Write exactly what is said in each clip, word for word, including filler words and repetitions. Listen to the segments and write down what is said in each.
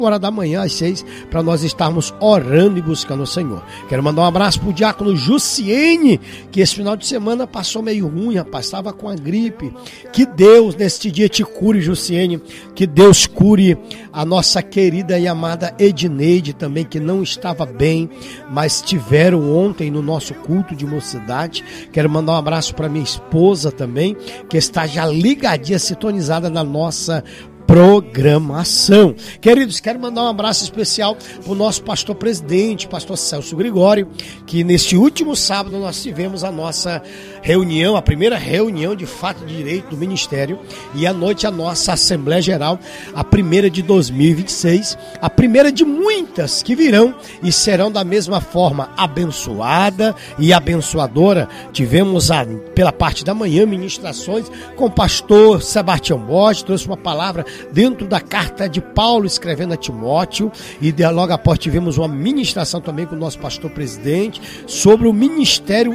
horas da manhã às seis, para nós estarmos orando e buscando o Senhor. Quero mandar um abraço pro diácono Jussiene, que esse final de semana passou meio ruim, rapaz, estava com a gripe. Que Deus neste dia te cure, Jussiene, que Deus cure a nossa querida e amada Edneide também, que não estava bem, mas tiveram ontem no nosso culto de mocidade. Quero mandar um abraço para minha esposa também, que está já ligadinha, sintonizada na nossa programação. Queridos, quero mandar um abraço especial para o nosso pastor presidente, pastor Celso Gregório, que neste último sábado nós tivemos a nossa reunião, a primeira reunião de fato de direito do ministério, e à noite a nossa Assembleia Geral, a primeira de dois mil e vinte e seis, a primeira de muitas que virão e serão da mesma forma abençoada e abençoadora. Tivemos a, pela parte da manhã ministrações com o pastor Sebastião Borges, trouxe uma palavra dentro da carta de Paulo escrevendo a Timóteo, e logo após tivemos uma ministração também com o nosso pastor presidente sobre o ministério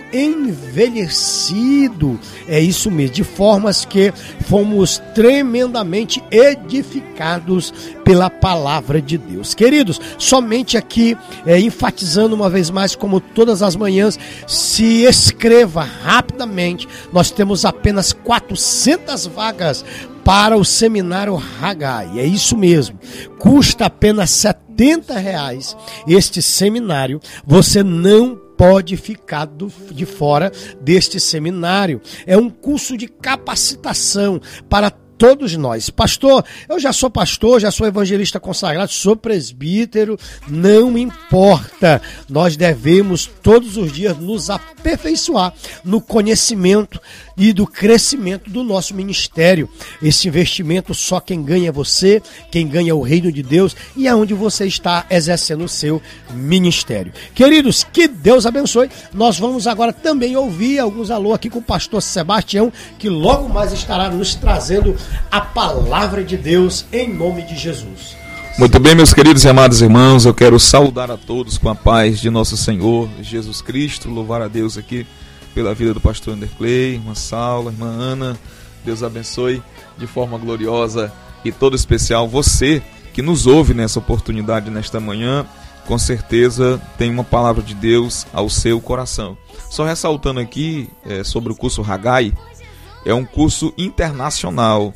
envelhecido. É isso mesmo, de formas que fomos tremendamente edificados pela palavra de Deus. Queridos, somente aqui é, enfatizando uma vez mais, como todas as manhãs, se inscreva rapidamente. Nós temos apenas quatrocentas vagas para o seminário Haggai. É isso mesmo, custa apenas setenta reais este seminário. Você não pode ficar do, de fora deste seminário. É um curso de capacitação para todos nós. Pastor, eu já sou pastor, já sou evangelista consagrado, sou presbítero, não importa. Nós devemos todos os dias nos aperfeiçoar no conhecimento e do crescimento do nosso ministério. Esse investimento só quem ganha é você, quem ganha é o reino de Deus e é onde você está exercendo o seu ministério. Queridos, que Deus abençoe. Nós vamos agora também ouvir alguns alô aqui com o pastor Sebastião, que logo mais estará nos trazendo a palavra de Deus em nome de Jesus. Muito bem, meus queridos e amados irmãos, eu quero saudar a todos com a paz de nosso Senhor Jesus Cristo, louvar a Deus aqui pela vida do pastor Anderclay, irmã Saula, irmã Ana. Deus abençoe de forma gloriosa e todo especial você que nos ouve nessa oportunidade nesta manhã. Com certeza tem uma palavra de Deus ao seu coração. Só ressaltando aqui é, sobre o curso Haggai, é um curso internacional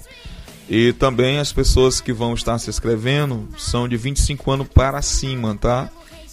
e também as pessoas que vão estar se inscrevendo são de vinte e cinco anos para cima, tá?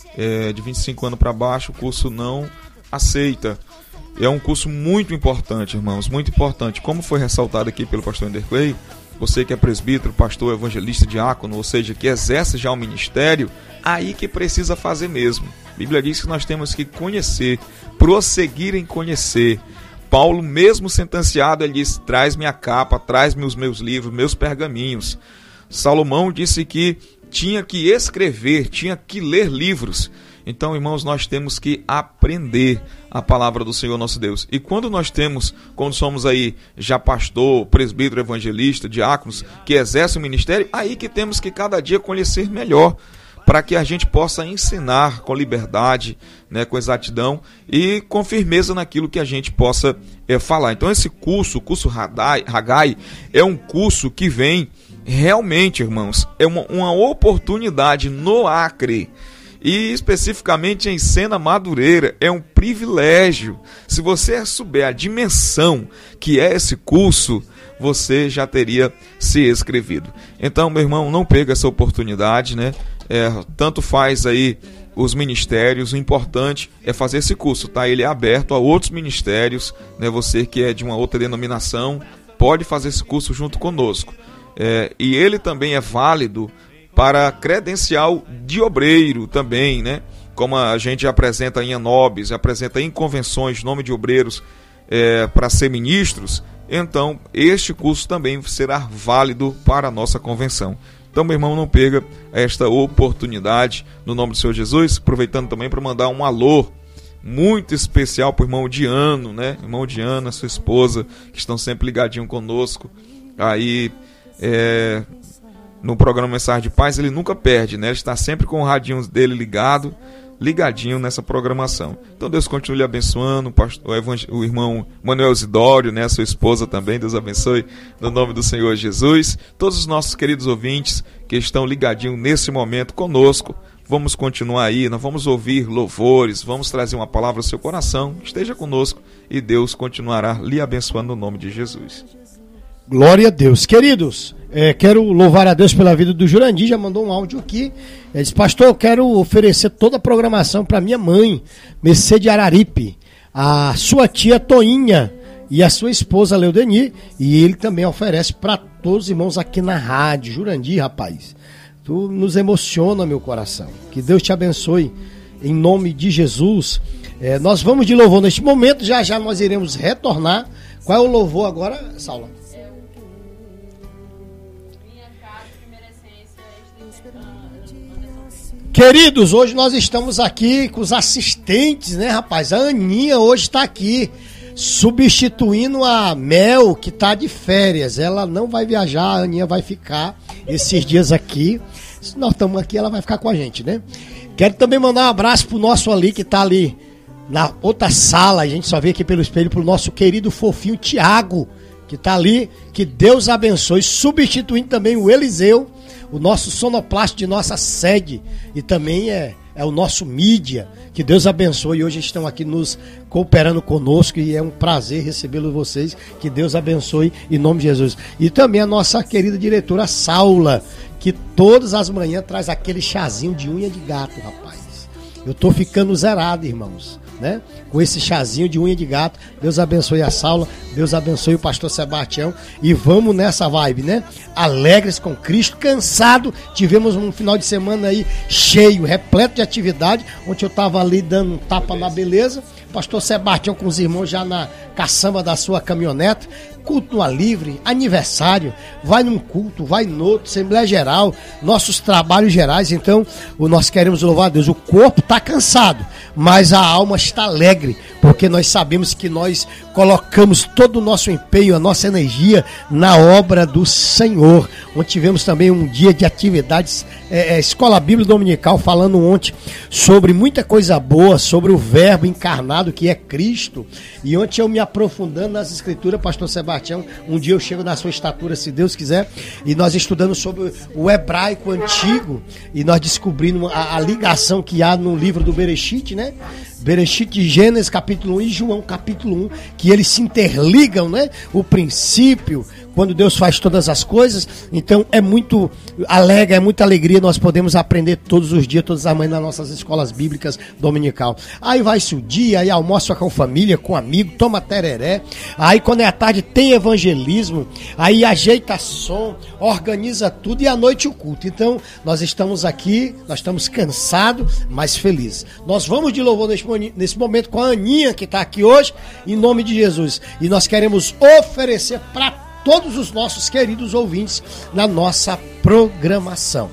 É, de vinte e cinco anos para baixo o curso não aceita. É um curso muito importante, irmãos, muito importante. Como foi ressaltado aqui pelo pastor Anderclay, você que é presbítero, pastor, evangelista, diácono, ou seja, que exerce já o ministério, aí que precisa fazer mesmo. A Bíblia diz que nós temos que conhecer, prosseguir em conhecer. Paulo, mesmo sentenciado, ele diz: traz minha capa, traz-me os meus livros, meus pergaminhos. Salomão disse que tinha que escrever, tinha que ler livros. Então, irmãos, nós temos que aprender a palavra do Senhor nosso Deus. E quando nós temos, quando somos aí já pastor, presbítero, evangelista, diáconos, que exercem o ministério, aí que temos que cada dia conhecer melhor, para que a gente possa ensinar com liberdade, né, com exatidão e com firmeza naquilo que a gente possa é, falar. Então esse curso, o curso Haggai, é um curso que vem realmente, irmãos, é uma, uma oportunidade no Acre, e especificamente em Sena Madureira. É um privilégio. Se você souber a dimensão que é esse curso, você já teria se inscrevido. Então, meu irmão, não perca essa oportunidade, né? É, tanto faz aí os ministérios, o importante é fazer esse curso, tá? Ele é aberto a outros ministérios, né? Você que é de uma outra denominação, pode fazer esse curso junto conosco. É, e ele também é válido para credencial de obreiro também, né? Como a gente apresenta em Anobis, apresenta em convenções, nome de obreiros é, para ser ministros, então este curso também será válido para a nossa convenção. Então, meu irmão, não perca esta oportunidade no nome do Senhor Jesus, aproveitando também para mandar um alô muito especial para o irmão Diano, né? Irmão Diano, sua esposa, que estão sempre ligadinho conosco. Aí, é, no programa Mensagem de Paz, ele nunca perde, né? Ele está sempre com o radinho dele ligado, ligadinho nessa programação. Então Deus continue lhe abençoando, o, pastor, o, evang... o irmão Manuel Zidório, né, a sua esposa também, Deus abençoe no nome do Senhor Jesus. Todos os nossos queridos ouvintes que estão ligadinhos nesse momento conosco, vamos continuar aí, nós vamos ouvir louvores, vamos trazer uma palavra ao seu coração, esteja conosco e Deus continuará lhe abençoando no nome de Jesus. Glória a Deus. Queridos, é, quero louvar a Deus pela vida do Jurandir, já mandou um áudio aqui. Ele disse, pastor, eu quero oferecer toda a programação para minha mãe, Mercedes de Araripe, a sua tia Toinha e a sua esposa Leodeni, e ele também oferece para todos os irmãos aqui na rádio. Jurandir, rapaz, tu nos emociona, meu coração. Que Deus te abençoe, em nome de Jesus. É, nós vamos de louvor neste momento, já já nós iremos retornar. Qual é o louvor agora, Saula? Queridos, hoje nós estamos aqui com os assistentes, né, rapaz? A Aninha hoje está aqui, substituindo a Mel, que está de férias. Ela não vai viajar, a Aninha vai ficar esses dias aqui. Se nós estamos aqui, ela vai ficar com a gente, né? Quero também mandar um abraço pro nosso ali, que está ali na outra sala. A gente só vê aqui pelo espelho, pro nosso querido fofinho Tiago, que está ali. Que Deus abençoe, substituindo também o Eliseu, o nosso sonoplasta de nossa sede, e também é, é o nosso mídia. Que Deus abençoe. Hoje estão aqui nos cooperando conosco e é um prazer recebê-los vocês. Que Deus abençoe em nome de Jesus. E também a nossa querida diretora Saula, que todas as manhãs traz aquele chazinho de unha de gato, rapaz. Eu tô ficando zerado, irmãos, né? Com esse chazinho de unha de gato. Deus abençoe a Saula, Deus abençoe o pastor Sebastião. E vamos nessa vibe, né? Alegres com Cristo, cansado. Tivemos um final de semana aí cheio, repleto de atividade. Ontem eu tava ali dando um tapa na beleza. Pastor Sebastião com os irmãos já na caçamba da sua caminhonete. Culto no ar livre, aniversário, vai num culto, vai no outro, Assembleia Geral, nossos trabalhos gerais. Então, o, nós queremos louvar a Deus. O corpo está cansado, mas a alma está alegre, porque nós sabemos que nós colocamos todo o nosso empenho, a nossa energia na obra do Senhor. Ontem tivemos também um dia de atividades, é, é, Escola Bíblica Dominical, falando ontem sobre muita coisa boa, sobre o verbo encarnado que é Cristo. E ontem eu me aprofundando nas escrituras, pastor Sebastião, um dia eu chego na sua estatura, se Deus quiser, e nós estudamos sobre o hebraico antigo, e nós descobrimos a, a ligação que há no livro do Bereshit, né? Bereshit, Gênesis capítulo um e João capítulo um, que eles se interligam, né? O princípio, quando Deus faz todas as coisas. Então é muito alegre, é muita alegria, nós podemos aprender todos os dias, todas as manhãs nas nossas escolas bíblicas dominical. Aí vai-se o dia, aí almoça com a família, com amigo, toma tereré, aí quando é a tarde tem evangelismo, aí ajeita som, organiza tudo, e à noite o culto. Então nós estamos aqui, nós estamos cansados, mas felizes. Nós vamos de louvor neste, nesse momento com a Aninha, que está aqui hoje, em nome de Jesus, e nós queremos oferecer para todos os nossos queridos ouvintes na nossa programação.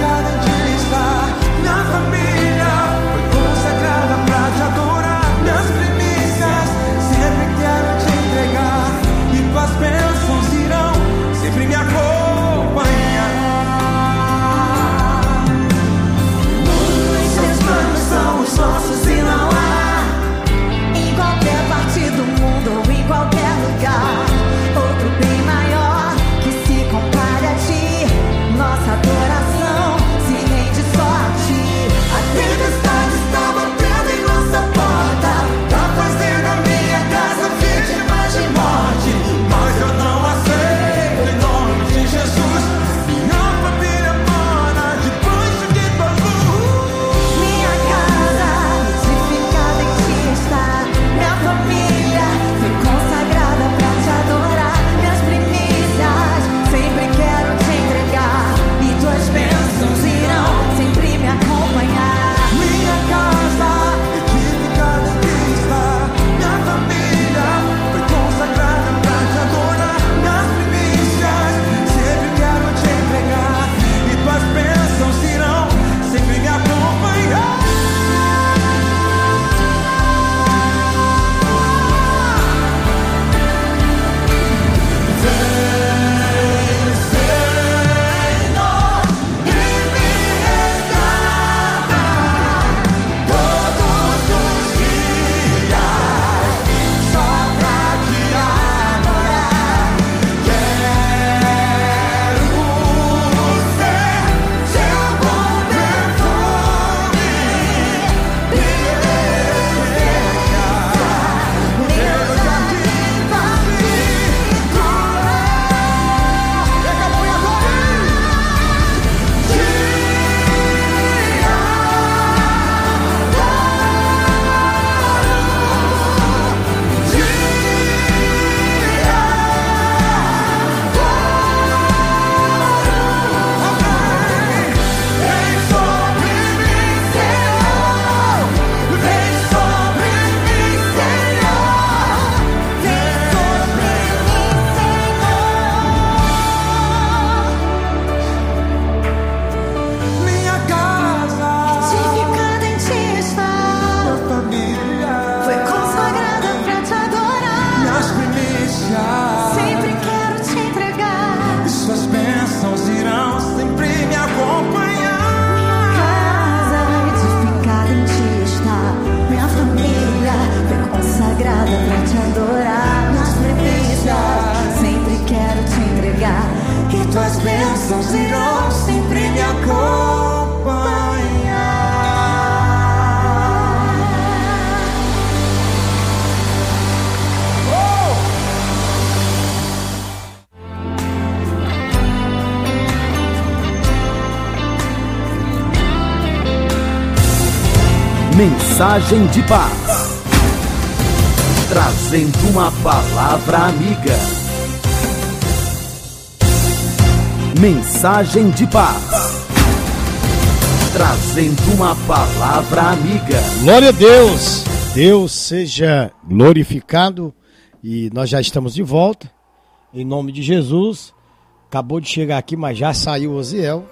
Minha Mensagem de paz. Trazendo uma palavra amiga. Mensagem de paz. Trazendo uma palavra amiga. Glória a Deus. Deus seja glorificado. E nós já estamos de volta. Em nome de Jesus. Acabou de chegar aqui, mas já saiu o Osiel.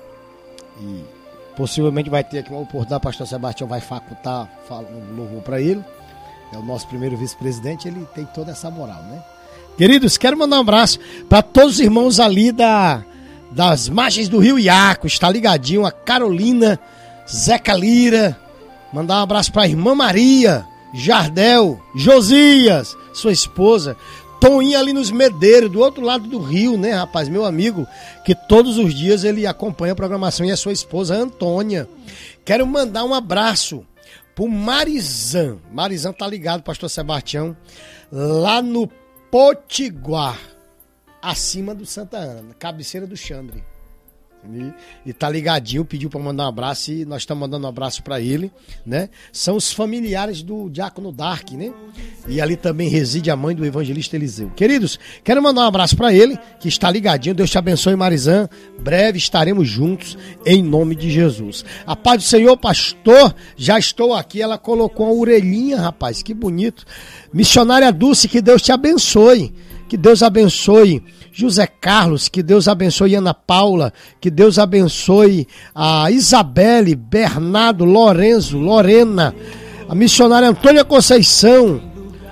E possivelmente vai ter aqui uma oportunidade. O pastor Sebastião vai facultar um louvor para ele. É o nosso primeiro vice-presidente. Ele tem toda essa moral, né? Queridos, quero mandar um abraço para todos os irmãos ali da, das margens do Rio Iaco. Está ligadinho a Carolina, Zeca Lira. Mandar um abraço para a irmã Maria, Jardel, Josias, sua esposa. Toninho ali nos Medeiros, do outro lado do rio, né, rapaz? Meu amigo, que todos os dias ele acompanha a programação, e a sua esposa, Antônia. Quero mandar um abraço pro Marizan. Marizan tá ligado, pastor Sebastião, lá no Potiguar, acima do Santa Ana, cabeceira do Xandre. E, e tá ligadinho, pediu para mandar um abraço e nós estamos mandando um abraço para ele, né? São os familiares do Diácono Dark, né? E ali também reside a mãe do evangelista Eliseu. Queridos, quero mandar um abraço para ele, que está ligadinho. Deus te abençoe, Marizan. Breve estaremos juntos, em nome de Jesus. A paz do Senhor, pastor. Já estou aqui. Ela colocou uma orelhinha, rapaz, que bonito. Missionária Dulce, que Deus te abençoe. Que Deus abençoe José Carlos, que Deus abençoe Ana Paula, que Deus abençoe a Isabelle, Bernardo, Lorenzo, Lorena, a missionária Antônia Conceição,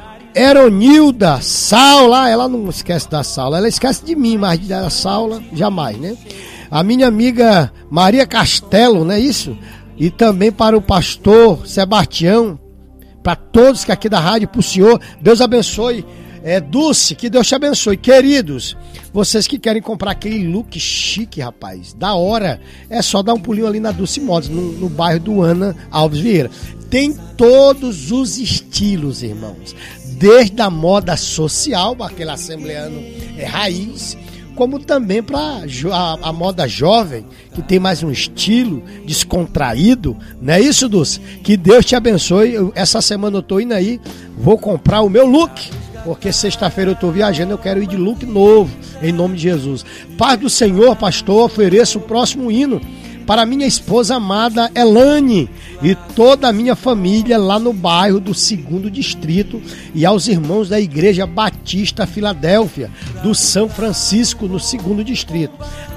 Eronilda, Saula, ela não esquece da Saula, ela esquece de mim, mas da Saula jamais, né? A minha amiga Maria Castelo, não é isso? E também para o pastor Sebastião, para todos que aqui da rádio, para o senhor, Deus abençoe. É, Dulce, que Deus te abençoe. Queridos, vocês que querem comprar aquele look chique, rapaz, da hora, é só dar um pulinho ali na Dulce Modas, no, no bairro do Ana Alves Vieira. Tem todos os estilos, irmãos, desde a moda social, aquele assembleano é, raiz, como também para a, a moda jovem, que tem mais um estilo descontraído, não é isso, Dulce? Que Deus te abençoe. Eu, essa semana eu tô indo aí, vou comprar o meu look, porque sexta-feira eu estou viajando, eu quero ir de look novo, em nome de Jesus. Paz do Senhor, pastor, ofereço o próximo hino para minha esposa amada Elane e toda a minha família lá no bairro do segundo Distrito e aos irmãos da Igreja Batista Filadélfia, do São Francisco, no segundo Distrito.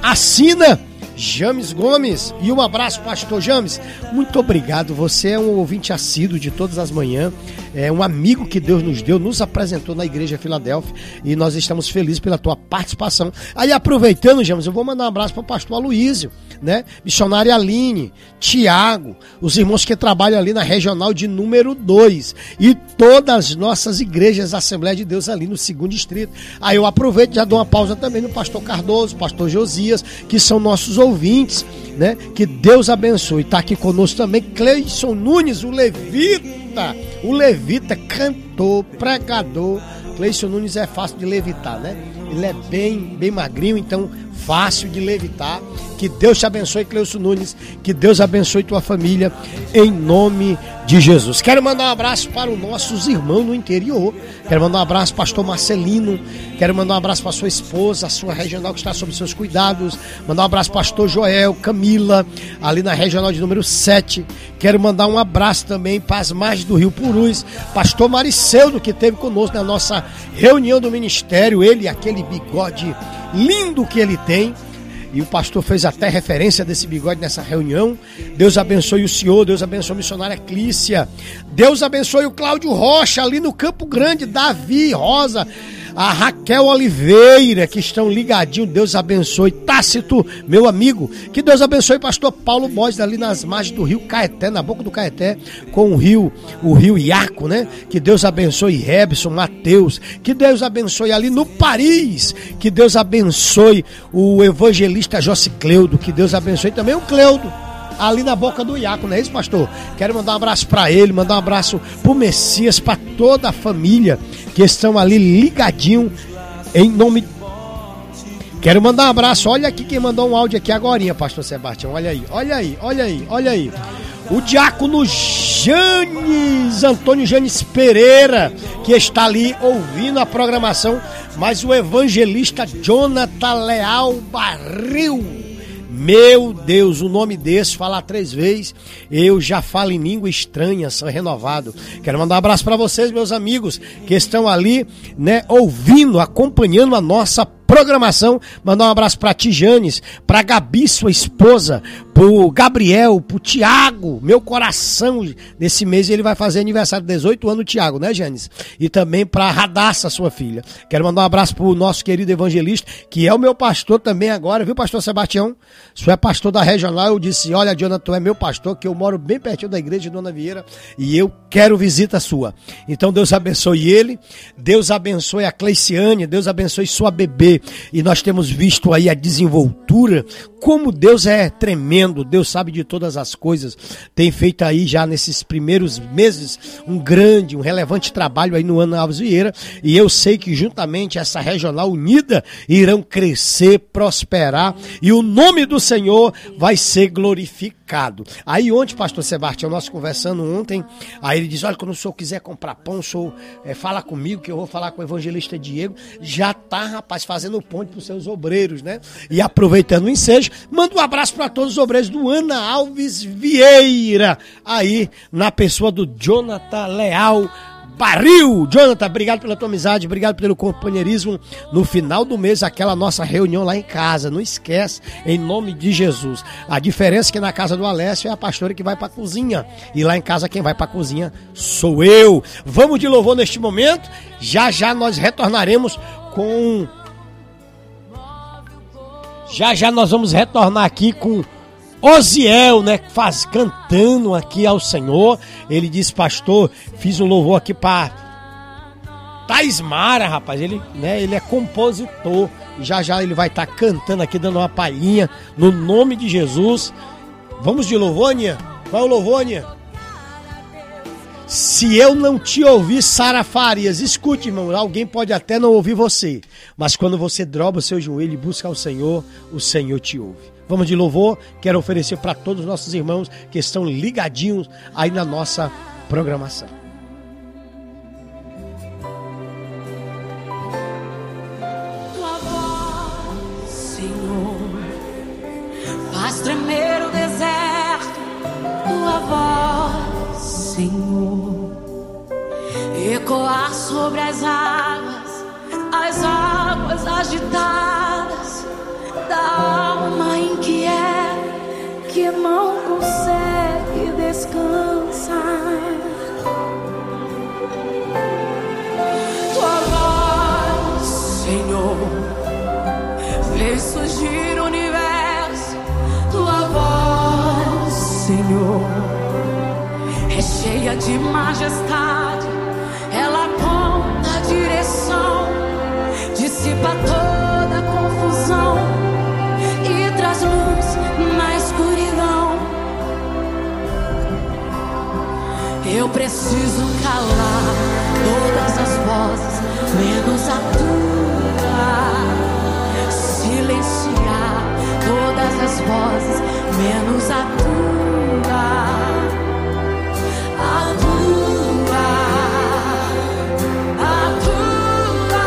Assina James Gomes. E um abraço, pastor James. Muito obrigado, você é um ouvinte assíduo de todas as manhãs, é um amigo que Deus nos deu, nos apresentou na Igreja Filadélfia e nós estamos felizes pela tua participação. Aí, aproveitando, James, eu vou mandar um abraço para o pastor Aloísio, né? Missionária Aline, Tiago, os irmãos que trabalham ali na regional de número dois e todas as nossas igrejas Assembleia de Deus ali no segundo Distrito. Aí eu aproveito e já dou uma pausa também no pastor Cardoso, pastor Josias, que são nossos ouvintes, né? Que Deus abençoe. Está aqui conosco também Cleison Nunes, o levita, o levita, cantor, pregador. Cleison Nunes é fácil de levitar, né? Ele é bem, bem magrinho, então fácil de levitar. Que Deus te abençoe, Cleison Nunes. Que Deus abençoe tua família, em nome de Jesus. Quero mandar um abraço para os nossos irmãos no interior. Quero mandar um abraço para o pastor Marcelino. Quero mandar um abraço para a sua esposa, a sua regional que está sob seus cuidados. Mandar um abraço para o pastor Joel, Camila, ali na regional de número sete. Quero mandar um abraço também para as margens do Rio Purus. Pastor Mariceudo, que esteve conosco na nossa reunião do ministério. Ele, aquele bigode lindo que ele tem. E o pastor fez até referência desse bigode nessa reunião. Deus abençoe o senhor, Deus abençoe a missionária Clícia. Deus abençoe o Cláudio Rocha ali no Campo Grande, Davi, Rosa, a Raquel Oliveira, que estão ligadinhos. Deus abençoe Tácito, meu amigo. Que Deus abençoe o pastor Paulo Borges ali nas margens do rio Caeté, na boca do Caeté, com o rio, o rio Iaco, né? Que Deus abençoe Rebson, Mateus. Que Deus abençoe ali no Paris. Que Deus abençoe o evangelista José Cleudo. Que Deus abençoe também o Cleudo, ali na boca do Iaco, não é isso, pastor? Quero mandar um abraço para ele, mandar um abraço pro Messias, para toda a família que estão ali ligadinho, em nome. Quero mandar um abraço, olha aqui quem mandou um áudio aqui agorinha, pastor Sebastião, olha aí, olha aí, olha aí, olha aí. O diácono Janes, Antônio Janes Pereira, que está ali ouvindo a programação, mas o evangelista Jonathan Leal Barril. Meu Deus, o nome desse, falar três vezes, eu já falo em língua estranha, sou renovado. Quero mandar um abraço para vocês, meus amigos, que estão ali, né, ouvindo, acompanhando a nossa programação. Mandar um abraço para Tijanes, para Gabi, sua esposa, pro Gabriel, pro Tiago, meu coração. Nesse mês ele vai fazer aniversário de dezoito anos, o Tiago, né, Janes? E também para Radassa, sua filha. Quero mandar um abraço pro nosso querido evangelista, que é o meu pastor também agora, viu, pastor Sebastião? O senhor é pastor da regional. Eu disse, olha, Jonathan, é meu pastor, que eu moro bem pertinho da igreja de Dona Vieira e eu quero visita sua. Então Deus abençoe ele, Deus abençoe a Cleiciane, Deus abençoe sua bebê. E nós temos visto aí a desenvoltura, como Deus é tremendo, Deus sabe de todas as coisas. Tem feito aí já nesses primeiros meses um grande, um relevante trabalho aí no Ana Alves Vieira. E eu sei que juntamente essa regional unida irão crescer, prosperar e o nome do Senhor vai ser glorificado. Aí ontem, pastor Sebastião, nós conversando ontem, aí ele diz, olha, quando o senhor quiser comprar pão, o senhor é, fala comigo que eu vou falar com o evangelista Diego. Já tá, rapaz, fazendo ponte para os seus obreiros, né? E aproveitando o ensejo, manda um abraço para todos os obreiros do Ana Alves Vieira, aí na pessoa do Jonathan Leal Barril. Jonathan, obrigado pela tua amizade, obrigado pelo companheirismo. No final do mês, aquela nossa reunião lá em casa, não esquece, em nome de Jesus. A diferença é que na casa do Alessio é a pastora que vai pra cozinha, e lá em casa quem vai pra cozinha sou eu. Vamos de louvor neste momento, já já nós retornaremos com... Já já nós vamos retornar aqui com Osiel, né, faz, cantando aqui ao Senhor. Ele disse, pastor, fiz um louvor aqui para Taismara, rapaz. Ele, né, ele é compositor. Já já ele vai estar tá cantando aqui, dando uma palhinha no nome de Jesus. Vamos de louvor, Aninha? Qual é o louvor, Aninha? Se eu não te ouvir, Sara Farias, escute, irmão, alguém pode até não ouvir você, mas quando você dobra o seu joelho e busca o Senhor, o Senhor te ouve. Vamos de louvor, quero oferecer para todos os nossos irmãos que estão ligadinhos aí na nossa programação. Tua voz, Senhor, faz tremer o deserto. Tua voz, Senhor, ecoar sobre as águas, as águas agitadas da alma inquieta que não consegue descansar. Tua voz, Senhor, fez surgir o universo. Tua voz, Senhor, é cheia de majestade, ela aponta a direção, dissipa toda a confusão e traz luz na escuridão. Eu preciso calar todas as vozes, menos a tua, silenciar todas as vozes, menos a tua. A tua, a tua.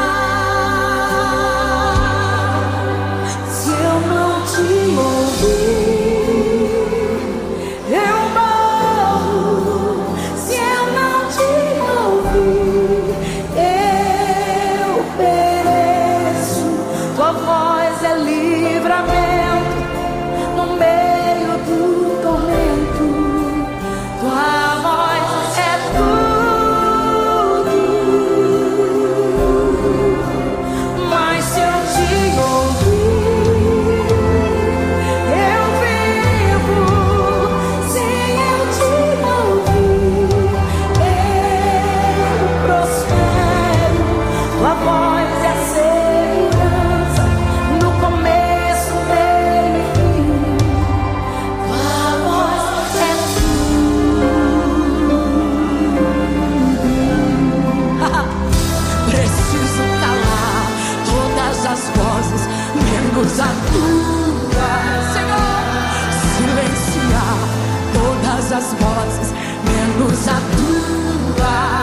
Se eu não te ouvir, eu morro. Se eu não te ouvir, eu pereço. Tua voz é livramento no meio do tormento. Tua voz é tudo, mas se eu te ouvir, eu vivo. Se eu te ouvir, eu prospero. Tua voz é segurança no começo, meio e fim. Tua voz é preciso calar todas as vozes, menos a tua, Senhor. Silenciar todas as vozes, menos a tua.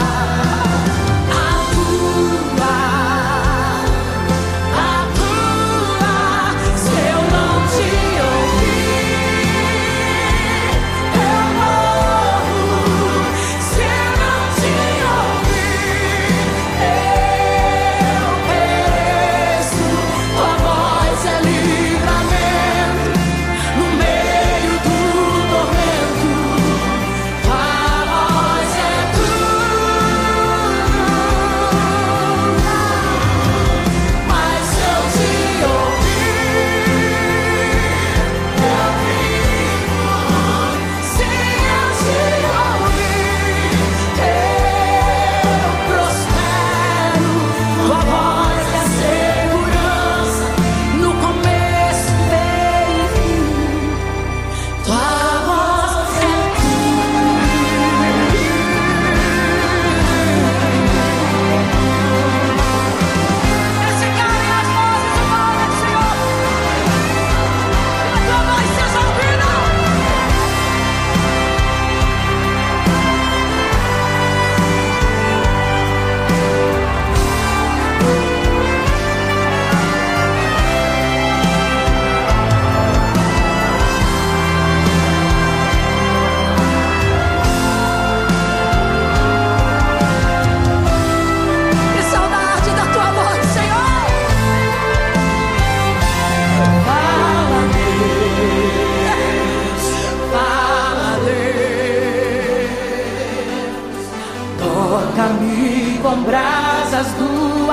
Toca-me com brasas do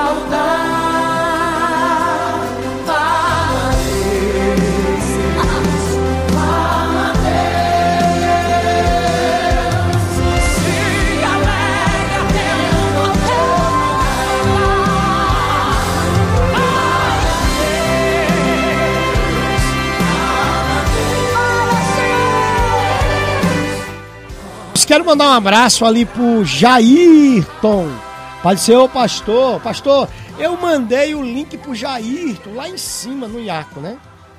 altar. Fala, Deus. Fala, Deus. Se alegra pelo altar. Fala, Deus. Fala, Deus. Quero mandar um abraço ali pro Jairton. Pode ser o pastor. Pastor, eu mandei o link pro Jairton lá em cima no Iaco, né?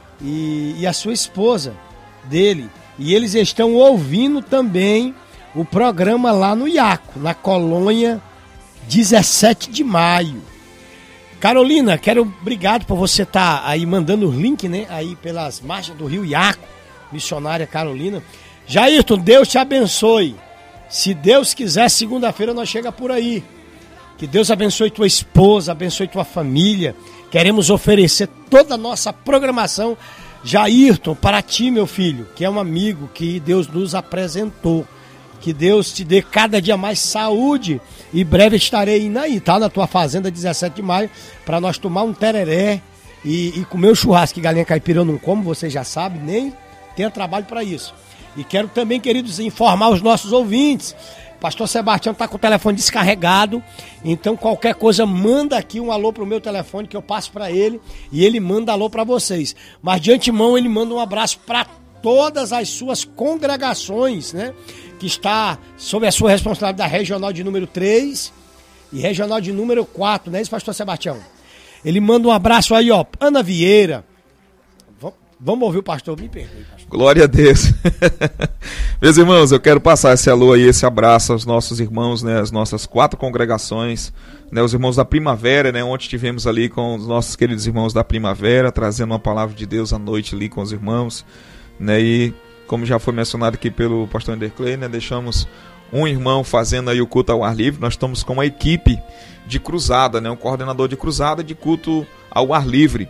E, e a sua esposa dele. E eles estão ouvindo também o programa lá no Iaco, na colônia dezessete de maio. Carolina, quero obrigado por você estar tá aí mandando o link, né? Aí pelas margens do Rio Iaco, missionária Carolina. Jairton, Deus te abençoe. Se Deus quiser, segunda-feira nós chega por aí. Que Deus abençoe tua esposa, abençoe tua família. Queremos oferecer toda a nossa programação, Jairton, para ti, meu filho, que é um amigo que Deus nos apresentou. Que Deus te dê cada dia mais saúde. E breve estarei indo aí, tá? Na tua fazenda, dezessete de maio, para nós tomar um tereré e, e comer um churrasco. Que galinha caipira eu não como, você já sabe, nem tenho trabalho para isso. E quero também, queridos, informar os nossos ouvintes. Pastor Sebastião está com o telefone descarregado. Então, qualquer coisa, manda aqui um alô para o meu telefone que eu passo para ele. E ele manda alô para vocês. Mas, de antemão, ele manda um abraço para todas as suas congregações, né? Que está sob a sua responsabilidade, regional de número três e regional de número quatro, não é isso, Pastor Sebastião? Ele manda um abraço aí, ó. Ana Vieira. Vamos ouvir o pastor, me perdoe, pastor. Glória a Deus. Meus irmãos, eu quero passar esse alô aí, esse abraço aos nossos irmãos, né, as nossas quatro congregações, né, os irmãos da Primavera, né, ontem estivemos ali com os nossos queridos irmãos da Primavera, trazendo uma palavra de Deus à noite ali com os irmãos, né, e como já foi mencionado aqui pelo pastor Enderclay, né, deixamos um irmão fazendo aí o culto ao ar livre. Nós estamos com uma equipe de cruzada, né, um coordenador de cruzada de culto ao ar livre.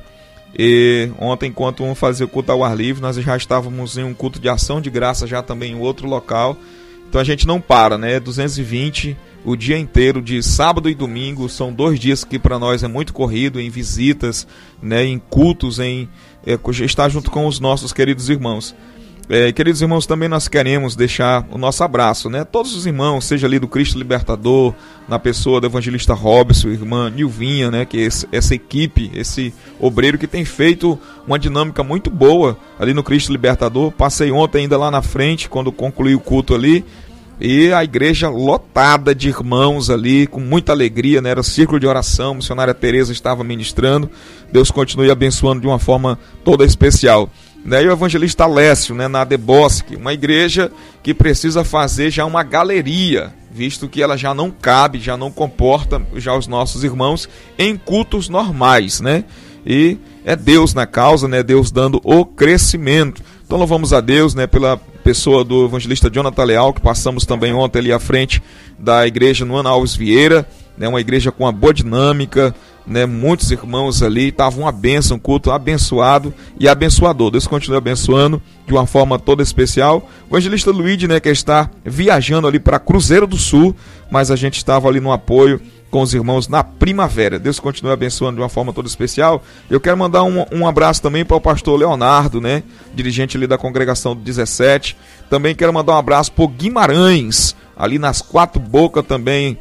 E ontem, enquanto um fazia o culto ao ar livre, nós já estávamos em um culto de ação de graça já também em outro local. Então a gente não para, né? duzentos e vinte o dia inteiro, de sábado e domingo. São dois dias que para nós é muito corrido, em visitas, né? Em cultos, em é, estar junto com os nossos queridos irmãos. É, queridos irmãos, também nós queremos deixar o nosso abraço, né? Todos os irmãos, seja ali do Cristo Libertador, na pessoa do evangelista Robson, irmã Nilvinha, né? Que é esse, essa equipe, esse obreiro que tem feito uma dinâmica muito boa ali no Cristo Libertador. Passei ontem ainda lá na frente, quando concluí o culto ali, e a igreja lotada de irmãos ali, com muita alegria, né? Era o círculo de oração, a missionária Tereza estava ministrando. Deus continue abençoando de uma forma toda especial. né, e o evangelista Lécio, né, na Debosque, uma igreja que precisa fazer já uma galeria, visto que ela já não cabe, já não comporta já os nossos irmãos em cultos normais, né? E é Deus na causa, né? Deus dando o crescimento. Então louvamos a Deus, né, pela pessoa do evangelista Jonathan Leal, que passamos também ontem ali à frente da igreja no Ana Alves Vieira, né, uma igreja com uma boa dinâmica, né, muitos irmãos ali, estava uma bênção, um culto abençoado e abençoador. Deus continua abençoando de uma forma toda especial. O evangelista Luigi, né, que está viajando ali para Cruzeiro do Sul, mas a gente estava ali no apoio com os irmãos na Primavera. Deus continua abençoando de uma forma toda especial. Eu quero mandar um, um abraço também para o pastor Leonardo, né, dirigente ali da congregação do dezessete. Também quero mandar um abraço para o Guimarães, ali nas Quatro Bocas também,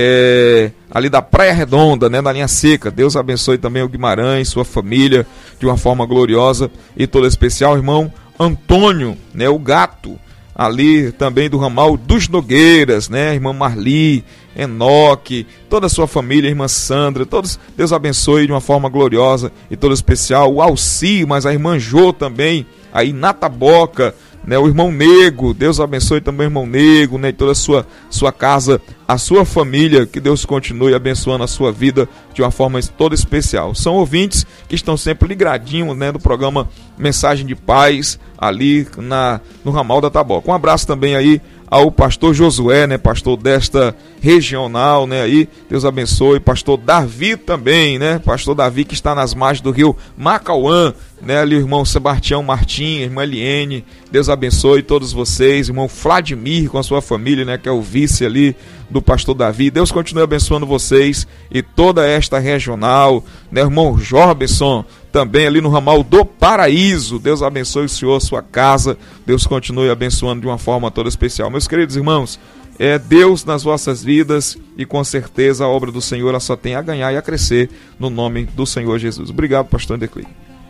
é, ali da Praia Redonda, né, na linha seca. Deus abençoe também o Guimarães, sua família, de uma forma gloriosa e toda especial. Irmão Antônio, né, o gato, ali também do ramal dos Nogueiras, né, irmã Marli, Enoque, toda a sua família, irmã Sandra, todos, Deus abençoe de uma forma gloriosa e toda especial. O Alci, mas a irmã Jô também, aí na Taboca, né, o irmão Nego, Deus abençoe também o irmão Nego, né, toda a sua, sua casa, a sua família, que Deus continue abençoando a sua vida de uma forma toda especial. São ouvintes que estão sempre ligadinhos, né, do programa Mensagem de Paz, ali na, no ramal da Taboca. Um abraço também aí ao pastor Josué, né, pastor desta regional, né, aí, Deus abençoe, pastor Davi também, né, pastor Davi que está nas margens do rio Macauã, né, ali o irmão Sebastião Martins, irmã Eliene, Deus abençoe todos vocês, irmão Vladimir com a sua família, né, que é o vice ali do pastor Davi. Deus continue abençoando vocês e toda esta regional, né, irmão Jorbson, também ali no ramal do Paraíso. Deus abençoe o senhor, sua casa. Deus continue abençoando de uma forma toda especial. Meus queridos irmãos, é Deus nas vossas vidas e com certeza a obra do Senhor ela só tem a ganhar e a crescer no nome do Senhor Jesus. Obrigado, pastor Declei.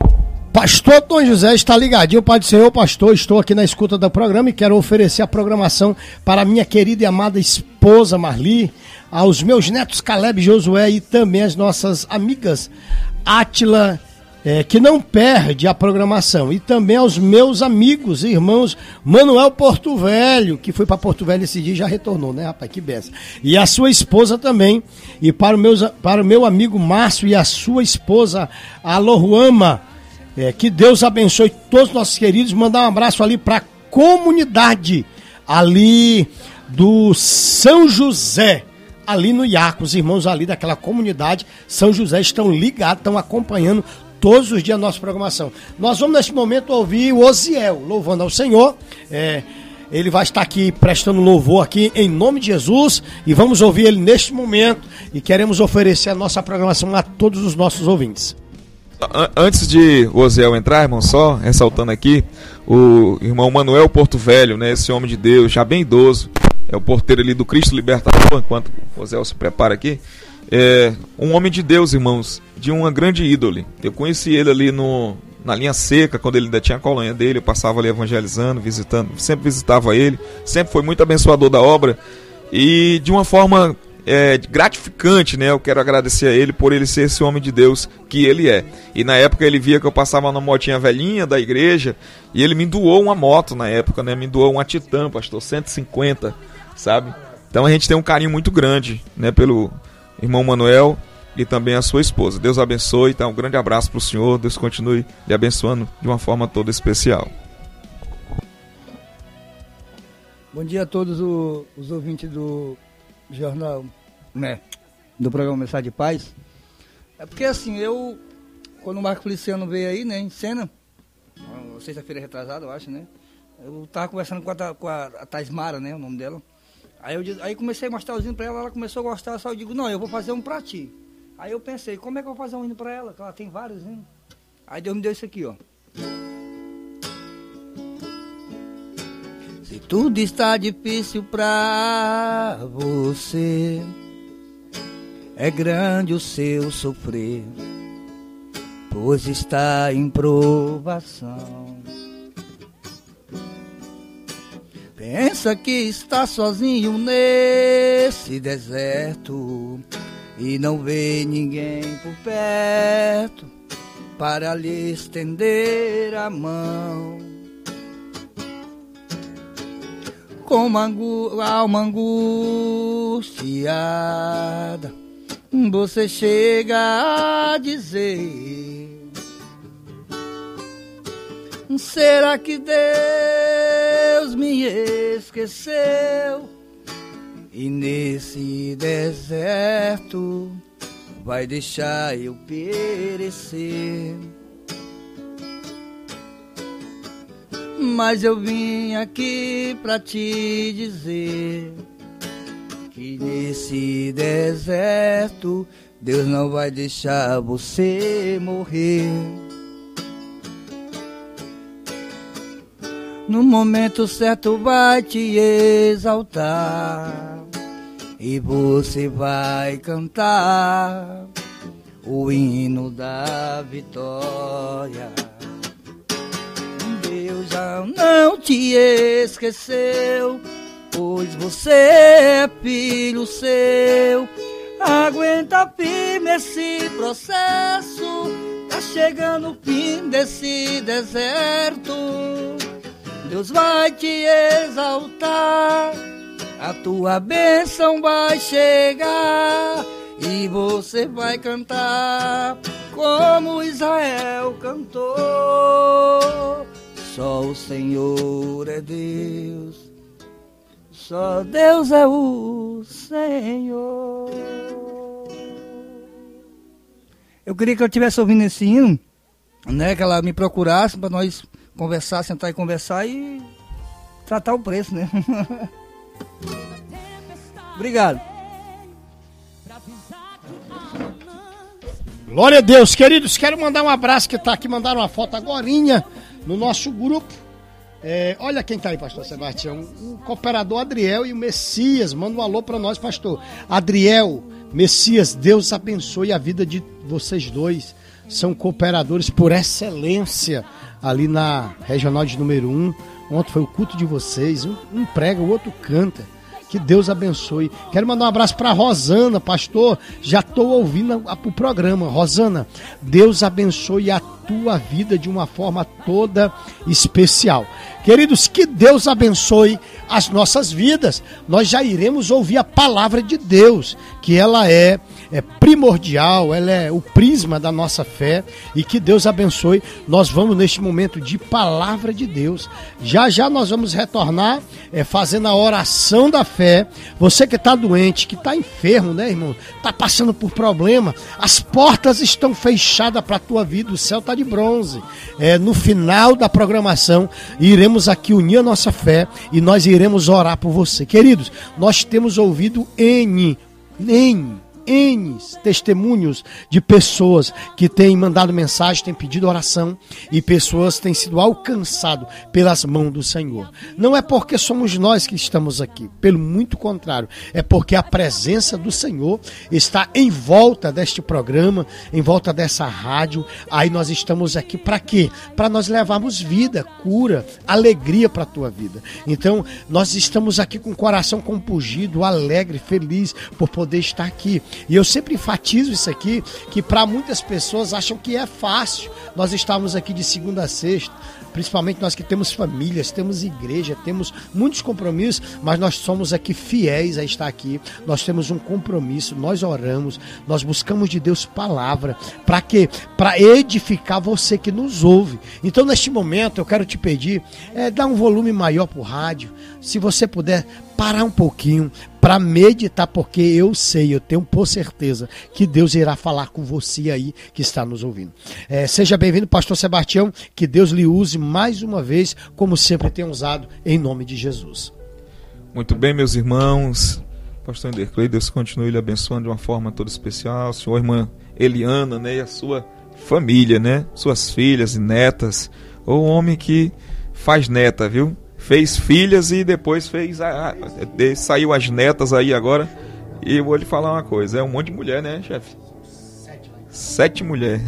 Pastor Tom José está ligadinho, Pai do Senhor, pastor, estou aqui na escuta do programa e quero oferecer a programação para minha querida e amada esposa Marli, aos meus netos Caleb e Josué e também as nossas amigas Átila, é, que não perde a programação, e também aos meus amigos e irmãos Manuel Porto Velho, que foi para Porto Velho esse dia e já retornou, né, rapaz, que benção, e a sua esposa também, e para o, meus, para o meu amigo Márcio e a sua esposa Alohuama. É, que Deus abençoe todos os nossos queridos. Mandar um abraço ali para a comunidade ali do São José, ali no Iaco. Os irmãos ali daquela comunidade São José estão ligados, estão acompanhando todos os dias a nossa programação. Nós vamos neste momento ouvir o Osiel louvando ao Senhor. É, ele vai estar aqui prestando louvor aqui em nome de Jesus e vamos ouvir ele neste momento e queremos oferecer a nossa programação a todos os nossos ouvintes. Antes de o Osiel entrar, irmão, só ressaltando aqui, o irmão Manuel Porto Velho, né, esse homem de Deus, já bem idoso, é o porteiro ali do Cristo Libertador, enquanto o Osiel se prepara aqui, é um homem de Deus, irmãos, de uma grande ídole. Eu conheci ele ali no, na linha seca, quando ele ainda tinha a colônia dele, eu passava ali evangelizando, visitando, sempre visitava ele, sempre foi muito abençoador da obra, e de uma forma... É gratificante, né? Eu quero agradecer a ele por ele ser esse homem de Deus que ele é. E na época ele via que eu passava na motinha velhinha da igreja e ele me doou uma moto na época, né? Me doou uma Titan, pastor, cento e cinquenta, sabe? Então a gente tem um carinho muito grande, né? Pelo irmão Manuel e também a sua esposa. Deus abençoe, tá? Um grande abraço para o senhor. Deus continue lhe abençoando de uma forma toda especial. Bom dia a todos os, os ouvintes do jornal, né, do programa Mensagem de Paz. É porque assim, eu, quando o Marco Feliciano veio aí, né, em cena, sexta-feira retrasada, eu acho, né, eu tava conversando com a, com a, a Taismara, né, o nome dela. Aí eu aí comecei a mostrar os hinos pra ela, ela começou a gostar, só eu digo, não, eu vou fazer um pra ti. Aí eu pensei, como é que eu vou fazer um hino pra ela? Porque ela tem vários hinos. Aí Deus me deu isso aqui, ó. Se tudo está difícil pra você, é grande o seu sofrer, pois está em provação. Pensa que está sozinho nesse deserto e não vê ninguém por perto. para lhe estender a mão. Com a alma angustiada, você chega a dizer: será que Deus me esqueceu? E nesse deserto vai deixar eu perecer. Mas eu vim aqui pra te dizer que nesse deserto Deus não vai deixar você morrer. No momento certo vai te exaltar e você vai cantar o hino da vitória. Deus já não te esqueceu, pois você é filho seu. Aguenta firme esse processo, tá chegando o fim desse deserto. Deus vai te exaltar, a tua bênção vai chegar e você vai cantar como Israel cantou. Só o Senhor é Deus, só Deus é o Senhor. Eu queria que eu estivesse ouvindo esse hino, né, que ela me procurasse para nós conversar, sentar e conversar e tratar o preço, né? Obrigado. Glória a Deus, queridos. Quero mandar um abraço que está aqui, mandaram uma foto agorinha no nosso grupo. É, olha quem está aí, pastor Sebastião. O cooperador Adriel e o Messias. Manda um alô para nós, pastor. Adriel, Messias, Deus abençoe a vida de vocês dois. São cooperadores por excelência ali na Regional de número um. Ontem foi o culto de vocês. Um, um prega, o outro canta. Que Deus abençoe. Quero mandar um abraço para Rosana, pastor. Já estou ouvindo o programa. Rosana, Deus abençoe a tua vida de uma forma toda especial. Queridos, que Deus abençoe as nossas vidas. Nós já iremos ouvir a palavra de Deus, que ela é, é primordial, ela é o prisma da nossa fé, e que Deus abençoe. Nós vamos neste momento de palavra de Deus. Já já nós vamos retornar é, fazendo a oração da fé. Você que está doente, que está enfermo, né, irmão? Está passando por problema, as portas estão fechadas para a tua vida, o céu está de bronze. É, no final da programação, iremos aqui unir a nossa fé e nós iremos orar por você. Queridos, nós temos ouvido N, N, N testemunhos de pessoas que têm mandado mensagem, têm pedido oração, e pessoas têm sido alcançadas pelas mãos do Senhor. Não é porque somos nós que estamos aqui, pelo muito contrário, é porque a presença do Senhor está em volta deste programa, em volta dessa rádio. Aí nós estamos aqui para quê? Para nós levarmos vida, cura, alegria para a tua vida. Então nós estamos aqui com o coração compungido, alegre, feliz por poder estar aqui. E eu sempre enfatizo isso aqui, que para muitas pessoas acham que é fácil nós estamos aqui de segunda a sexta, principalmente nós que temos famílias, temos igreja, temos muitos compromissos, mas nós somos aqui fiéis a estar aqui. Nós temos um compromisso, nós oramos, nós buscamos de Deus palavra, para quê? Para edificar você que nos ouve. Então neste momento eu quero te pedir, é, dá um volume maior para o rádio, se você puder parar um pouquinho para meditar, porque eu sei, eu tenho por certeza que Deus irá falar com você aí que está nos ouvindo. É, seja bem-vindo, pastor Sebastião, que Deus lhe use mais uma vez, como sempre tem usado, em nome de Jesus. Muito bem, meus irmãos, pastor Andercley, Deus continue lhe abençoando de uma forma toda especial, senhor, irmã Eliana, né, e a sua família, né, suas filhas e netas, o homem que faz neta, viu? Fez filhas e depois fez a, a, saiu as netas aí agora. E eu vou lhe falar uma coisa, é um monte de mulher, né, chefe? Sete. Sete mulheres.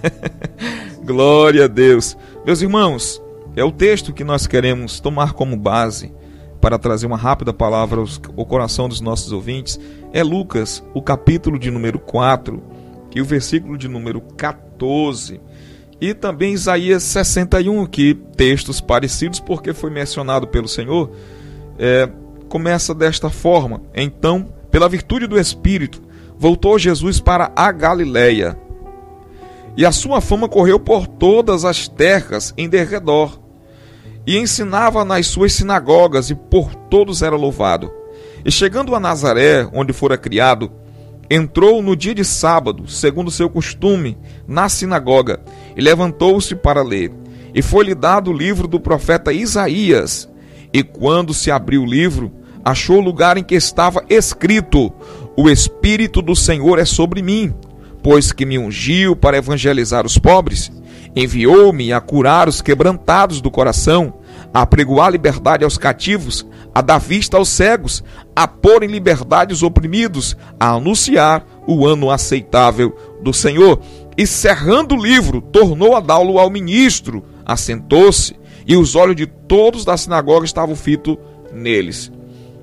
Glória a Deus. Meus irmãos, é o texto que nós queremos tomar como base para trazer uma rápida palavra ao coração dos nossos ouvintes. É Lucas, o capítulo de número quatro e o versículo de número quatorze. E também Isaías sessenta e um, que textos parecidos, porque foi mencionado pelo Senhor, é, começa desta forma: então, pela virtude do Espírito, voltou Jesus para a Galileia, e a sua fama correu por todas as terras em derredor, e ensinava nas suas sinagogas, e por todos era louvado. E chegando a Nazaré, onde fora criado, entrou no dia de sábado, segundo seu costume, na sinagoga, e levantou-se para ler. E foi-lhe dado o livro do profeta Isaías. E quando se abriu o livro, achou o lugar em que estava escrito: o Espírito do Senhor é sobre mim, pois que me ungiu para evangelizar os pobres, enviou-me a curar os quebrantados do coração, a apregoar liberdade aos cativos, a dar vista aos cegos, a pôr em liberdade os oprimidos, a anunciar o ano aceitável do Senhor. E cerrando o livro, tornou a dá-lo ao ministro, assentou-se, e os olhos de todos da sinagoga estavam fitos neles.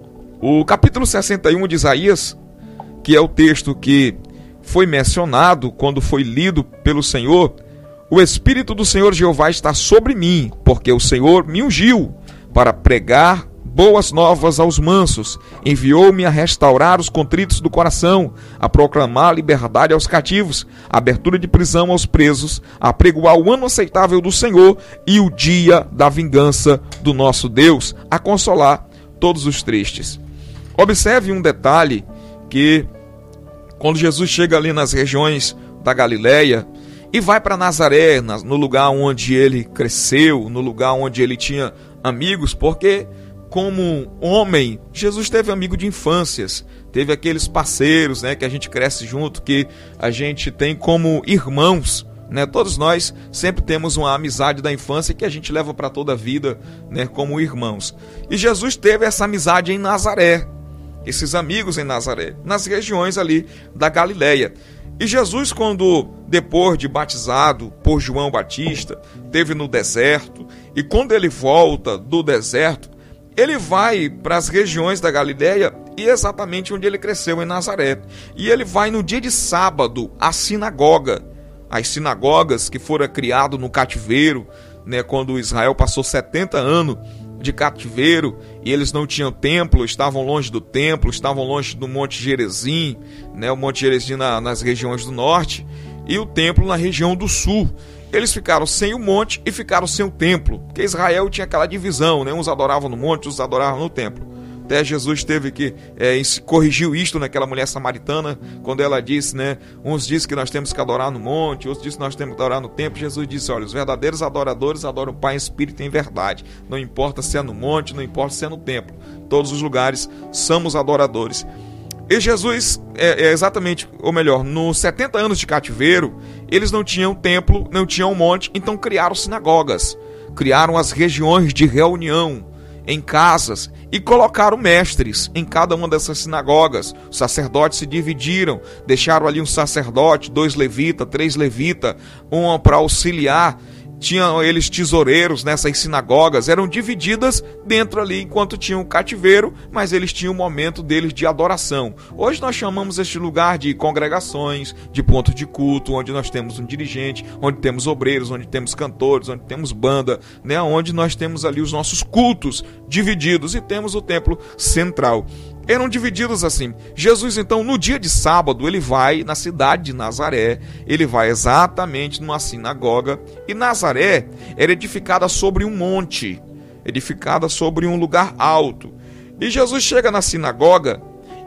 O capítulo sessenta e um de Isaías, que é o texto que foi mencionado quando foi lido pelo Senhor: o Espírito do Senhor Jeová está sobre mim, porque o Senhor me ungiu para pregar boas novas aos mansos, enviou-me a restaurar os contritos do coração, a proclamar liberdade aos cativos, a abertura de prisão aos presos, a apregoar o ano aceitável do Senhor e o dia da vingança do nosso Deus, a consolar todos os tristes. Observe um detalhe, que quando Jesus chega ali nas regiões da Galileia e vai para Nazaré, no lugar onde ele cresceu, no lugar onde ele tinha amigos, porque como homem, Jesus teve amigo de infâncias, teve aqueles parceiros, né, que a gente cresce junto, que a gente tem como irmãos, né? Todos nós sempre temos uma amizade da infância que a gente leva para toda a vida, né, como irmãos. E Jesus teve essa amizade em Nazaré, esses amigos em Nazaré, nas regiões ali da Galileia. E Jesus, quando, depois de batizado por João Batista, esteve no deserto, e quando ele volta do deserto, ele vai para as regiões da Galileia, e exatamente onde ele cresceu, em Nazaré. E ele vai no dia de sábado à sinagoga. As sinagogas que foram criadas no cativeiro, né, quando Israel passou setenta anos de cativeiro, e eles não tinham templo, estavam longe do templo, estavam longe do Monte Gerizim, né, o Monte Gerizim na, nas regiões do norte, e o templo na região do sul. Eles ficaram sem o monte e ficaram sem o templo, porque Israel tinha aquela divisão, né? Uns adoravam no monte, uns adoravam no templo. Até Jesus teve que é, corrigiu isto naquela mulher samaritana, quando ela disse, né? Uns dizem que nós temos que adorar no monte, outros dizem que nós temos que adorar no templo. Jesus disse: olha, os verdadeiros adoradores adoram o Pai em espírito e em verdade. Não importa se é no monte, não importa se é no templo. Em todos os lugares somos adoradores. E Jesus, é, é exatamente, ou melhor, nos setenta anos de cativeiro, eles não tinham templo, não tinham monte, então criaram sinagogas, criaram as regiões de reunião em casas e colocaram mestres em cada uma dessas sinagogas. Os sacerdotes se dividiram, deixaram ali um sacerdote, dois levitas, três levitas, um para auxiliar. Tinham eles tesoureiros nessas sinagogas, eram divididas dentro ali enquanto tinham cativeiro, mas eles tinham um momento deles de adoração. Hoje nós chamamos este lugar de congregações, de ponto de culto, onde nós temos um dirigente, onde temos obreiros, onde temos cantores, onde temos banda, né? Onde nós temos ali os nossos cultos divididos e temos o templo central. Eram divididos assim. Jesus, então, no dia de sábado, ele vai na cidade de Nazaré, ele vai exatamente numa sinagoga, e Nazaré era edificada sobre um monte, edificada sobre um lugar alto. E Jesus chega na sinagoga,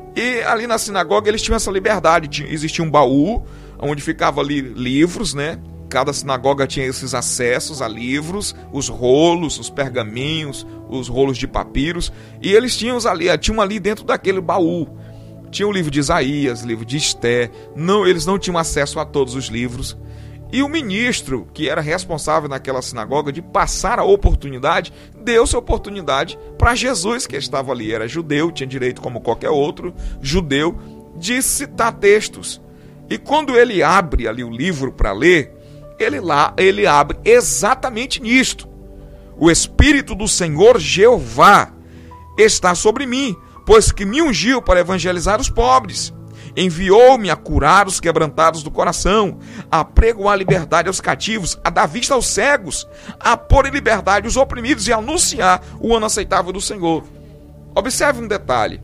e ali na sinagoga eles tinham essa liberdade, existia um baú, onde ficavam ali livros, né? Cada sinagoga tinha esses acessos a livros, os rolos, os pergaminhos, os rolos de papiros, e eles tinham ali, tinham ali dentro daquele baú. Tinha o livro de Isaías, o livro de Esté, não, eles não tinham acesso a todos os livros. E o ministro, que era responsável naquela sinagoga de passar a oportunidade, deu-se a oportunidade para Jesus, que estava ali, era judeu, tinha direito como qualquer outro judeu, de citar textos. E quando ele abre ali o livro para ler, Ele, lá, ele abre exatamente nisto: o Espírito do Senhor Jeová está sobre mim, pois que me ungiu para evangelizar os pobres, Enviou-me a curar os quebrantados do coração, a pregoar a liberdade aos cativos, a dar vista aos cegos, a pôr em liberdade os oprimidos e a anunciar o ano aceitável do Senhor. Observe um detalhe.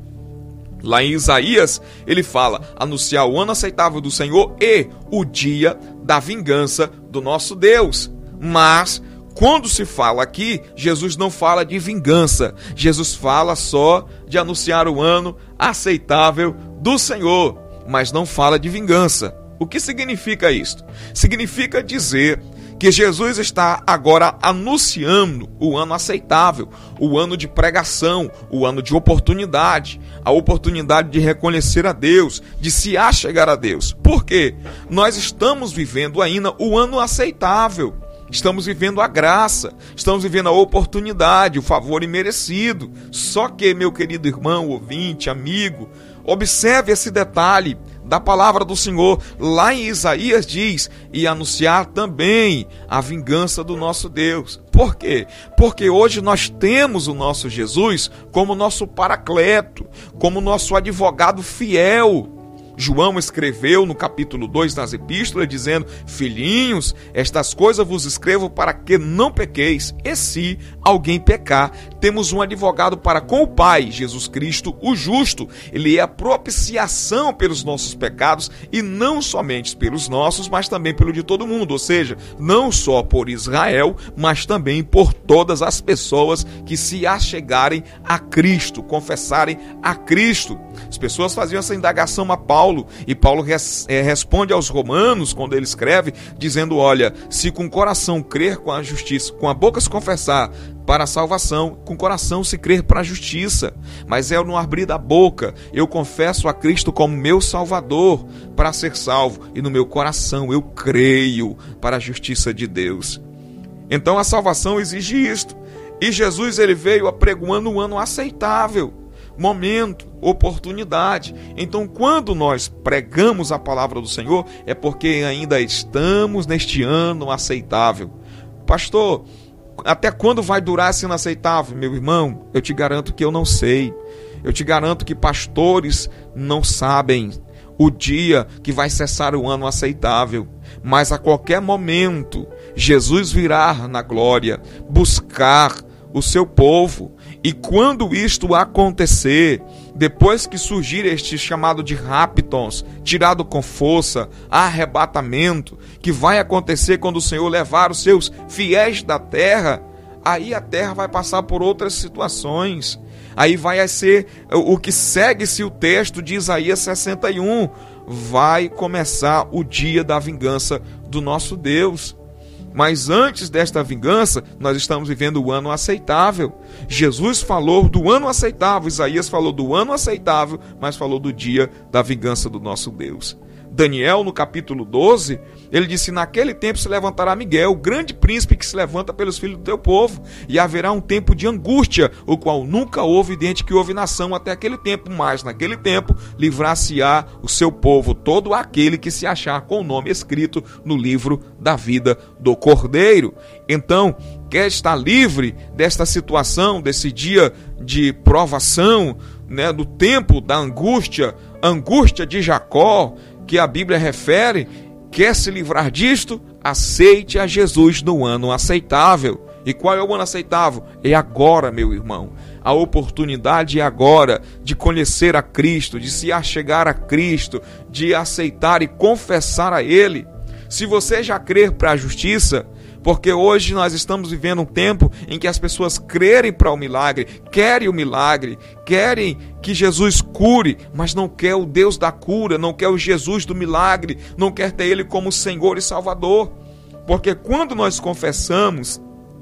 Lá em Isaías, ele fala anunciar o ano aceitável do Senhor e o dia da vingança do nosso Deus. Mas, quando se fala aqui, Jesus não fala de vingança. Jesus fala só de anunciar o ano aceitável do Senhor, mas não fala de vingança. O que significa isto? Significa dizer que Jesus está agora anunciando o ano aceitável, o ano de pregação, o ano de oportunidade, a oportunidade de reconhecer a Deus, de se achegar a Deus. Por quê? Nós estamos vivendo ainda o ano aceitável, estamos vivendo a graça, estamos vivendo a oportunidade, o favor imerecido. Só que, meu querido irmão, ouvinte, amigo, observe esse detalhe da palavra do Senhor. Lá em Isaías diz, e anunciar também a vingança do nosso Deus. Por quê? Porque hoje nós temos o nosso Jesus como nosso paracleto, como nosso advogado fiel. João escreveu no capítulo dois das epístolas, dizendo: filhinhos, estas coisas vos escrevo para que não pequeis, e se alguém pecar, temos um advogado para com o Pai, Jesus Cristo, o justo. Ele é a propiciação pelos nossos pecados, e não somente pelos nossos, mas também pelo de todo mundo, ou seja, não só por Israel, mas também por todas as pessoas que se achegarem a Cristo, confessarem a Cristo. As pessoas faziam essa indagação a Paulo, e Paulo res, é, responde aos romanos, quando ele escreve, dizendo: olha, se com o coração crer com a justiça, com a boca se confessar para a salvação, com o coração se crer para a justiça, mas é no abrir da boca, eu confesso a Cristo como meu Salvador para ser salvo, e no meu coração eu creio para a justiça de Deus. Então a salvação exige isto, e Jesus ele veio apregoando um ano aceitável, momento, oportunidade. Então, quando nós pregamos a palavra do Senhor, é porque ainda estamos neste ano aceitável. Pastor, até quando vai durar esse ano aceitável? Meu irmão, eu te garanto que eu não sei. Eu te garanto que pastores não sabem o dia que vai cessar o ano aceitável. Mas a qualquer momento, Jesus virá na glória buscar o seu povo. E quando isto acontecer, depois que surgir este chamado de raptons, tirado com força, arrebatamento, que vai acontecer quando o Senhor levar os seus fiéis da terra, aí a terra vai passar por outras situações. Aí vai ser o que segue-se o texto de Isaías sessenta e um, vai começar o dia da vingança do nosso Deus. Mas antes desta vingança, nós estamos vivendo o ano aceitável. Jesus falou do ano aceitável, Isaías falou do ano aceitável, mas falou do dia da vingança do nosso Deus. Daniel, no capítulo doze, ele disse: naquele tempo se levantará Miguel, o grande príncipe que se levanta pelos filhos do teu povo, e haverá um tempo de angústia, o qual nunca houve desde que houve nação até aquele tempo, mas naquele tempo livrar-se-á o seu povo, todo aquele que se achar com o nome escrito no livro da vida do Cordeiro. Então, quer estar livre desta situação, desse dia de provação, né, do tempo da angústia, angústia de Jacó, que a Bíblia refere, quer se livrar disto? Aceite a Jesus no ano aceitável. E qual é o ano aceitável? É agora, meu irmão. A oportunidade é agora de conhecer a Cristo, de se achegar a Cristo, de aceitar e confessar a Ele. Se você já crer para a justiça, porque hoje nós estamos vivendo um tempo em que as pessoas crerem para o milagre, querem o milagre, querem que Jesus cure, mas não quer o Deus da cura, não quer o Jesus do milagre, não quer ter Ele como Senhor e Salvador. Porque quando nós confessamos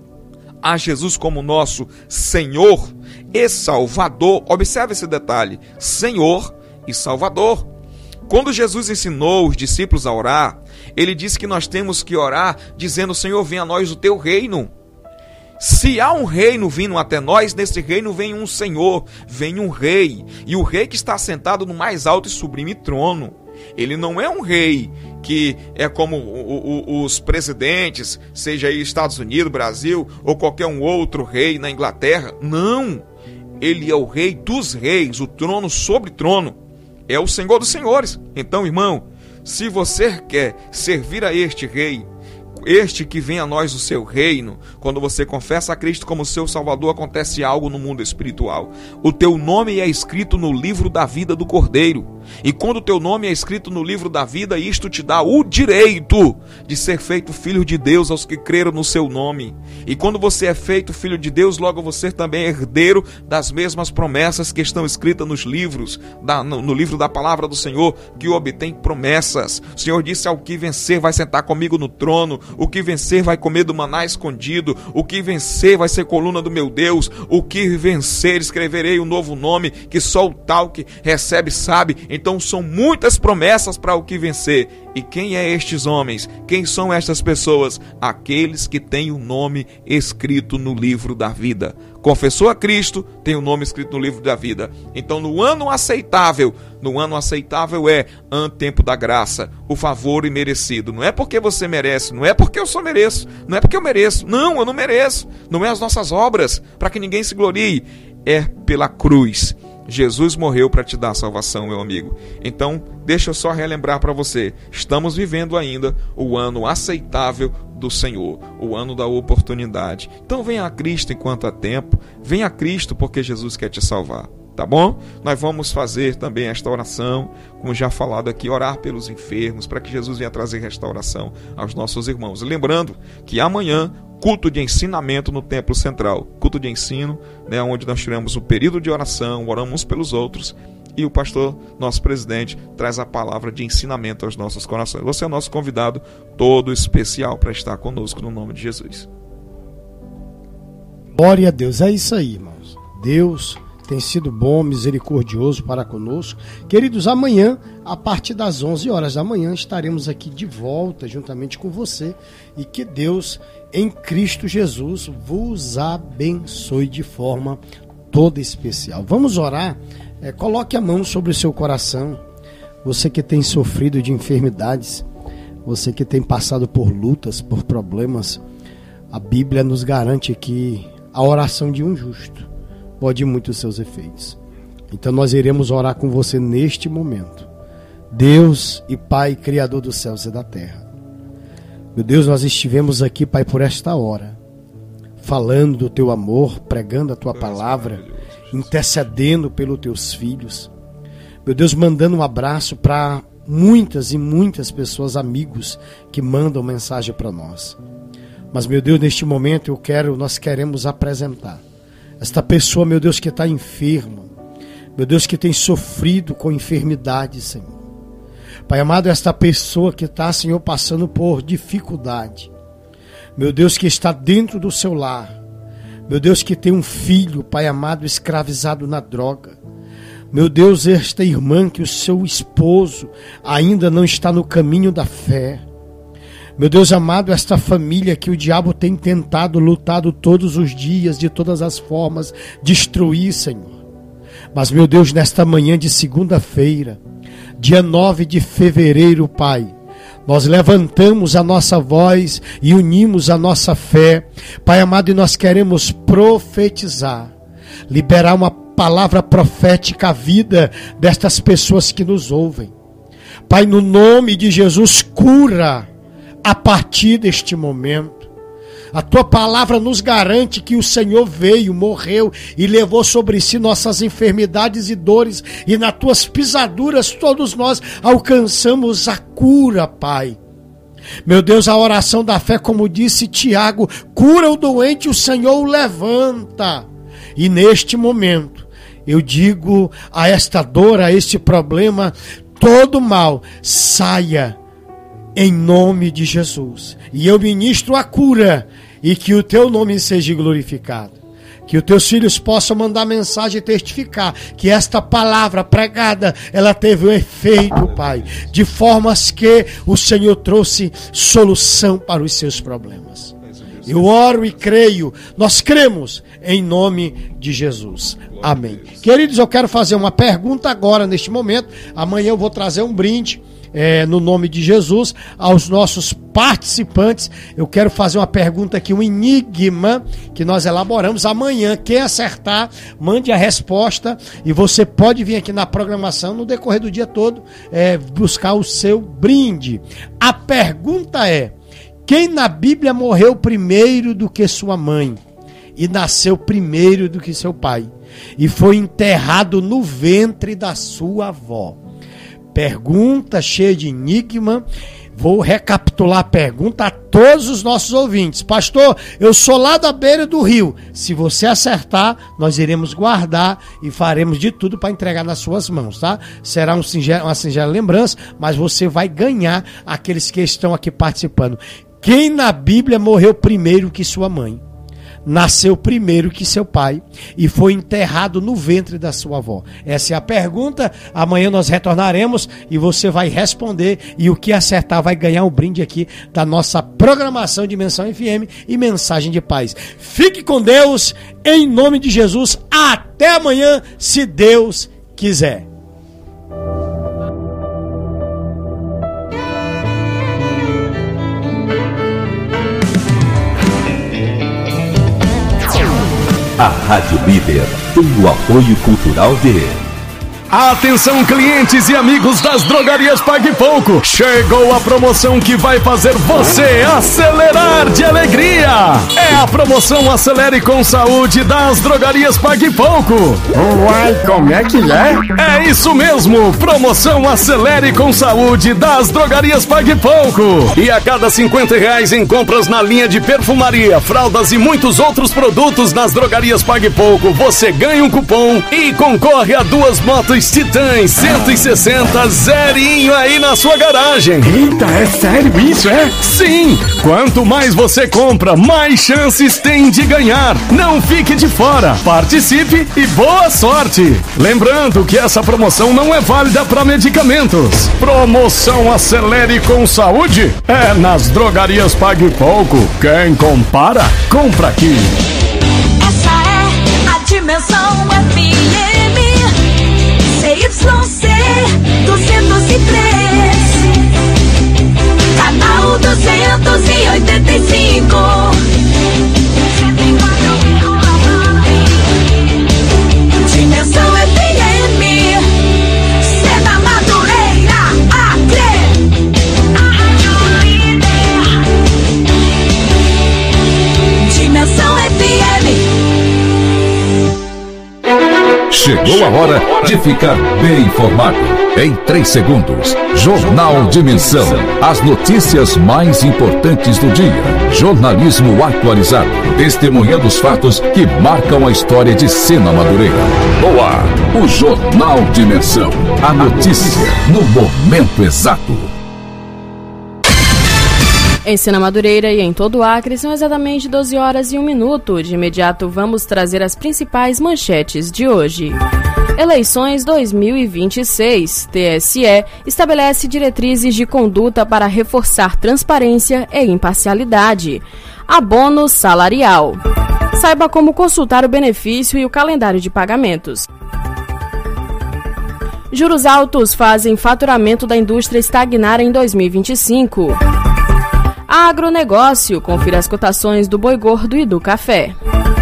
a Jesus como nosso Senhor e Salvador, observe esse detalhe, Senhor e Salvador. Quando Jesus ensinou os discípulos a orar, ele disse que nós temos que orar dizendo: Senhor, venha a nós o teu reino. Se há um reino vindo até nós, nesse reino vem um Senhor, vem um rei. E o rei que está sentado no mais alto e sublime trono. Ele não é um rei que é como o, o, os presidentes, seja aí Estados Unidos, Brasil, ou qualquer um outro rei na Inglaterra. Não, ele é o rei dos reis, o trono sobre trono. é o Senhor dos senhores. Então, irmão, se você quer servir a este rei, este que vem a nós o seu reino, quando você confessa a Cristo como seu Salvador, acontece algo no mundo espiritual. O teu nome é escrito no livro da vida do Cordeiro. E quando o teu nome é escrito no livro da vida, isto te dá o direito de ser feito filho de Deus aos que creram no seu nome. E quando você é feito filho de Deus, logo você também é herdeiro das mesmas promessas que estão escritas nos livros, da, no, no livro da palavra do Senhor, que obtém promessas. O Senhor disse: ao que vencer vai sentar comigo no trono, o que vencer vai comer do maná escondido, o que vencer vai ser coluna do meu Deus, o que vencer escreverei um novo nome, que só o tal que recebe sabe. Então são muitas promessas para o que vencer. E quem é estes homens? Quem são estas pessoas? Aqueles que têm o nome escrito no livro da vida. Confessou a Cristo, tem o nome escrito no livro da vida. Então no ano aceitável, no ano aceitável é ano tempo da graça, o favor imerecido. Não é porque você merece, não é porque eu só mereço, não é porque eu mereço. Não, eu não mereço. Não é as nossas obras, para que ninguém se glorie. É pela cruz. Jesus morreu para te dar a salvação, meu amigo. Então, deixa eu só relembrar para você. Estamos vivendo ainda o ano aceitável do Senhor, o ano da oportunidade. Então, venha a Cristo enquanto há tempo. Venha a Cristo porque Jesus quer te salvar. Tá bom? Nós vamos fazer também esta oração, como já falado aqui, orar pelos enfermos, para que Jesus venha trazer restauração aos nossos irmãos. Lembrando que amanhã, culto de ensinamento no Templo Central. Culto de ensino, né, onde nós tiramos o período de oração, oramos uns pelos outros, e o pastor, nosso presidente, traz a palavra de ensinamento aos nossos corações. Você é o nosso convidado todo especial para estar conosco no nome de Jesus. Glória a Deus, é isso aí, irmãos. Deus tem sido bom, misericordioso para conosco. Queridos, amanhã, a partir das onze horas da manhã, estaremos aqui de volta, juntamente com você. E que Deus, em Cristo Jesus, vos abençoe de forma toda especial. Vamos orar? É, coloque a mão sobre o seu coração. Você que tem sofrido de enfermidades, você que tem passado por lutas, por problemas, a Bíblia nos garante que a oração de um justo pode muito os seus efeitos. Então nós iremos orar com você neste momento. Deus e Pai, Criador dos céus e da terra. Meu Deus, nós estivemos aqui, Pai, por esta hora, falando do Teu amor, pregando a Tua palavra, intercedendo pelos Teus filhos. Meu Deus, mandando um abraço para muitas e muitas pessoas, amigos, que mandam mensagem para nós. Mas, meu Deus, neste momento eu quero, nós queremos apresentar esta pessoa, meu Deus, que está enferma, meu Deus, que tem sofrido com enfermidade, Senhor. Pai amado, esta pessoa que está, Senhor, passando por dificuldade, meu Deus, que está dentro do seu lar, meu Deus, que tem um filho, Pai amado, escravizado na droga, meu Deus, esta irmã que o seu esposo ainda não está no caminho da fé, meu Deus amado, esta família que o diabo tem tentado, lutado todos os dias, de todas as formas, destruir, Senhor. Mas, meu Deus, nesta manhã de segunda-feira, dia nove de fevereiro, Pai, nós levantamos a nossa voz e unimos a nossa fé, Pai amado, e nós queremos profetizar, liberar uma palavra profética à vida destas pessoas que nos ouvem. Pai, no nome de Jesus, cura a partir deste momento. A Tua palavra nos garante que o Senhor veio, morreu e levou sobre si nossas enfermidades e dores, e nas Tuas pisaduras todos nós alcançamos a cura, Pai. Meu Deus, a oração da fé, como disse Tiago, cura o doente, o Senhor o levanta. E neste momento, eu digo a esta dor, a este problema, todo mal, saia em nome de Jesus. E eu ministro a cura, e que o Teu nome seja glorificado. Que os Teus filhos possam mandar mensagem e testificar que esta palavra pregada, ela teve um efeito, Pai, de formas que o Senhor trouxe solução para os seus problemas. Eu oro e creio, nós cremos em nome de Jesus. Amém. Queridos, eu quero fazer uma pergunta agora, neste momento. Amanhã eu vou trazer um brinde. é, no nome de Jesus, aos nossos participantes. Eu quero fazer uma pergunta aqui, um enigma que nós elaboramos amanhã. Quem acertar, mande a resposta e você pode vir aqui na programação no decorrer do dia todo é, buscar o seu brinde. A pergunta é: quem na Bíblia morreu primeiro do que sua mãe e nasceu primeiro do que seu pai e foi enterrado no ventre da sua avó? Pergunta cheia de enigma. Vou recapitular a pergunta a todos os nossos ouvintes. Pastor, eu sou lá da beira do rio. Se você acertar, nós iremos guardar e faremos de tudo para entregar nas suas mãos, tá? Será um singelo, uma singela lembrança, mas você vai ganhar aqueles que estão aqui participando. Quem na Bíblia morreu primeiro que sua mãe, nasceu primeiro que seu pai e foi enterrado no ventre da sua avó? Essa é a pergunta. Amanhã nós retornaremos e você vai responder, e o que acertar vai ganhar um brinde aqui da nossa programação Dimensão F M e Mensagem de Paz. Fique com Deus, em nome de Jesus. Até amanhã, se Deus quiser. A Rádio Líder tem o apoio cultural de... Atenção, clientes e amigos das drogarias Pague Pouco. Chegou a promoção que vai fazer você acelerar de alegria. É a promoção Acelere com Saúde das drogarias Pague Pouco. Uai, como é que é? É isso mesmo, promoção Acelere com Saúde das drogarias Pague Pouco. E a cada cinquenta reais em compras na linha de perfumaria, fraldas e muitos outros produtos nas drogarias Pague Pouco, você ganha um cupom e concorre a duas motos Titãs cento e sessenta zerinho aí na sua garagem. Eita, é sério isso, é? Sim! Quanto mais você compra, mais chances tem de ganhar. Não fique de fora. Participe e boa sorte! Lembrando que essa promoção não é válida para medicamentos. Promoção Acelere com Saúde é nas drogarias Pague Pouco. Quem compara, compra aqui. Essa é a Dimensão F M. Y C duzentos e três, canal duzentos e oitenta e cinco, Dimensão F M, Sena Madureira, Acre, a Rádio Líder, Dimensão F M. Chegou a hora de ficar bem informado. Em três segundos, Jornal Dimensão. As notícias mais importantes do dia. Jornalismo atualizado. Testemunhando os fatos que marcam a história de Sena Madureira. No ar, o Jornal Dimensão. A notícia no momento exato. Em Sena Madureira e em todo o Acre são exatamente doze horas e um minuto. De imediato vamos trazer as principais manchetes de hoje. Eleições dois mil e vinte e seis. T S E estabelece diretrizes de conduta para reforçar transparência e imparcialidade. Abono salarial. Saiba como consultar o benefício e o calendário de pagamentos. Juros altos fazem faturamento da indústria estagnar em dois mil e vinte e cinco. Agronegócio, confira as cotações do boi gordo e do café.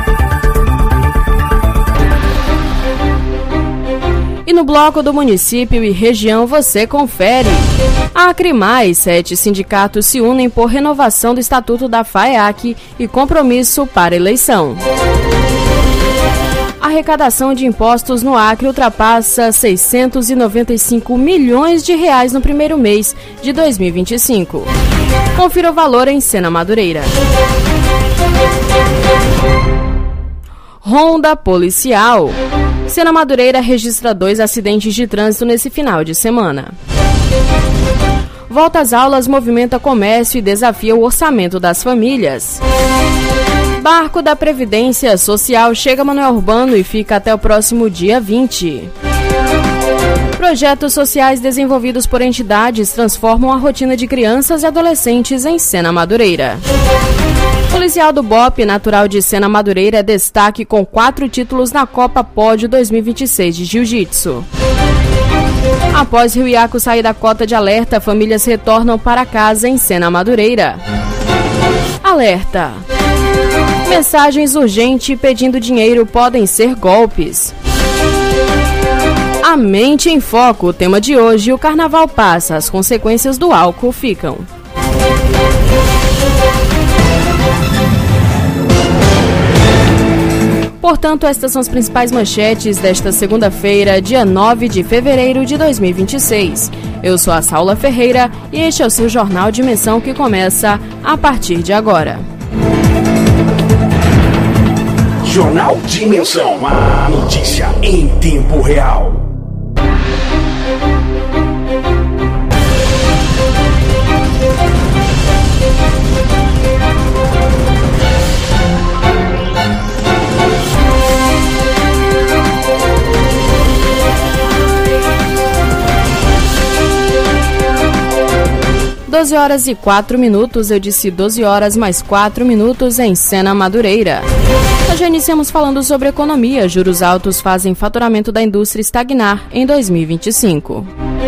E no bloco do município e região você confere. Acre Mais, sete sindicatos se unem por renovação do Estatuto da FAEAC e compromisso para eleição. A arrecadação de impostos no Acre ultrapassa seiscentos e noventa e cinco milhões de reais no primeiro mês de dois mil e vinte e cinco. Confira o valor em Sena Madureira. Ronda policial. Sena Madureira registra dois acidentes de trânsito nesse final de semana. Volta às aulas movimenta comércio e desafia o orçamento das famílias. Barco da Previdência Social chega a Manoel Urbano e fica até o próximo dia vinte. Projetos sociais desenvolvidos por entidades transformam a rotina de crianças e adolescentes em Sena Madureira. Policial do B O P, natural de Sena Madureira, é destaque com quatro títulos na Copa Pódio dois mil e vinte e seis de Jiu-Jitsu. Após Rio Iaco sair da cota de alerta, famílias retornam para casa em Sena Madureira. Alerta! Mensagens urgentes pedindo dinheiro podem ser golpes. A mente em foco, o tema de hoje, o carnaval passa, as consequências do álcool ficam. Portanto, estas são as principais manchetes desta segunda-feira, dia nove de fevereiro de dois mil e vinte e seis. Eu sou a Saula Ferreira e este é o seu Jornal Dimensão que começa a partir de agora. Jornal Dimensão, a notícia em tempo real. doze horas e quatro minutos, eu disse doze horas mais quatro minutos em Sena Madureira. Nós já iniciamos falando sobre economia. Juros altos fazem faturamento da indústria estagnar em dois mil e vinte e cinco.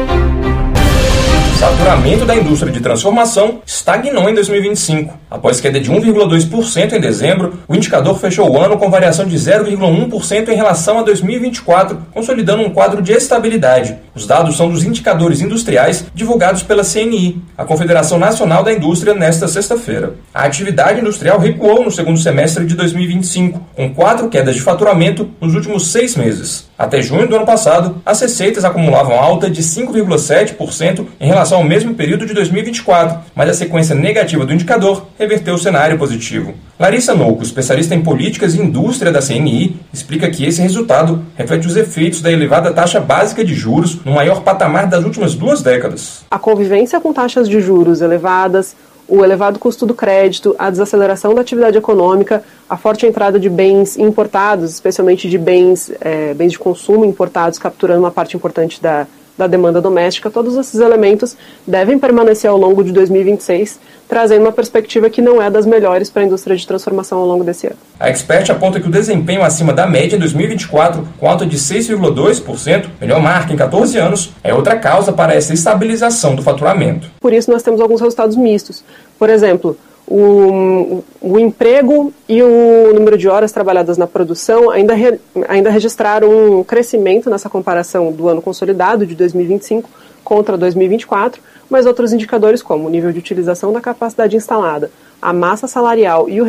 O faturamento da indústria de transformação estagnou em dois mil e vinte e cinco. Após queda de um vírgula dois por cento em dezembro, o indicador fechou o ano com variação de zero vírgula um por cento em relação a dois mil e vinte e quatro, consolidando um quadro de estabilidade. Os dados são dos indicadores industriais divulgados pela C N I, a Confederação Nacional da Indústria, nesta sexta-feira. A atividade industrial recuou no segundo semestre de dois mil e vinte e cinco, com quatro quedas de faturamento nos últimos seis meses. Até junho do ano passado, as receitas acumulavam alta de cinco vírgula sete por cento em relação ao mesmo período de dois mil e vinte e quatro, mas a sequência negativa do indicador reverteu o cenário positivo. Larissa Nouco, especialista em políticas e indústria da C N I, explica que esse resultado reflete os efeitos da elevada taxa básica de juros no maior patamar das últimas duas décadas. A convivência com taxas de juros elevadas, o elevado custo do crédito, a desaceleração da atividade econômica, a forte entrada de bens importados, especialmente de bens, é, bens de consumo importados, capturando uma parte importante da, da demanda doméstica, todos esses elementos devem permanecer ao longo de dois mil e vinte e seis, trazendo uma perspectiva que não é das melhores para a indústria de transformação ao longo desse ano. A Expert aponta que o desempenho acima da média em dois mil e vinte e quatro, com alta de seis vírgula dois por cento, melhor marca em catorze anos, é outra causa para essa estabilização do faturamento. Por isso nós temos alguns resultados mistos. Por exemplo, o, o emprego e o número de horas trabalhadas na produção ainda, re, ainda registraram um crescimento nessa comparação do ano consolidado de dois mil e vinte e cinco contra dois mil e vinte e quatro, mas outros indicadores como o nível de utilização da capacidade instalada, a massa salarial e o